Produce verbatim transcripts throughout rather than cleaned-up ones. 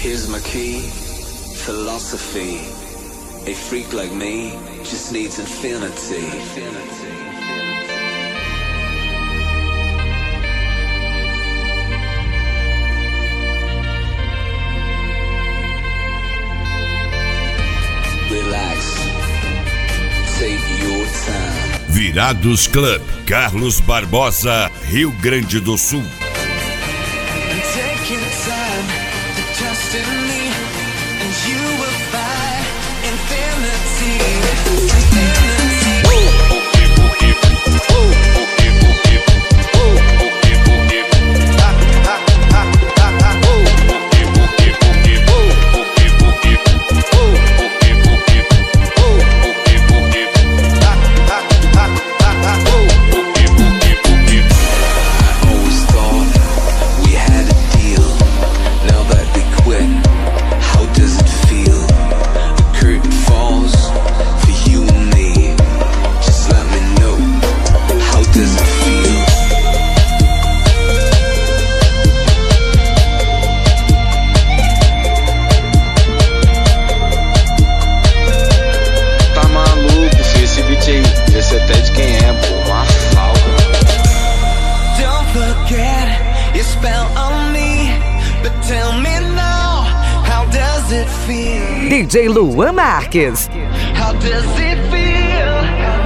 Here's my key, philosophy. A freak like me just needs infinity. Infinity. Relax. Take your time. Virados Club, Carlos Barbosa, Rio Grande do Sul. Take your time to trust in me, and you will find infinity. D J Luan Marques. How does it feel? How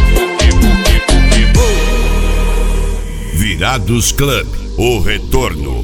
Virados Club, o retorno.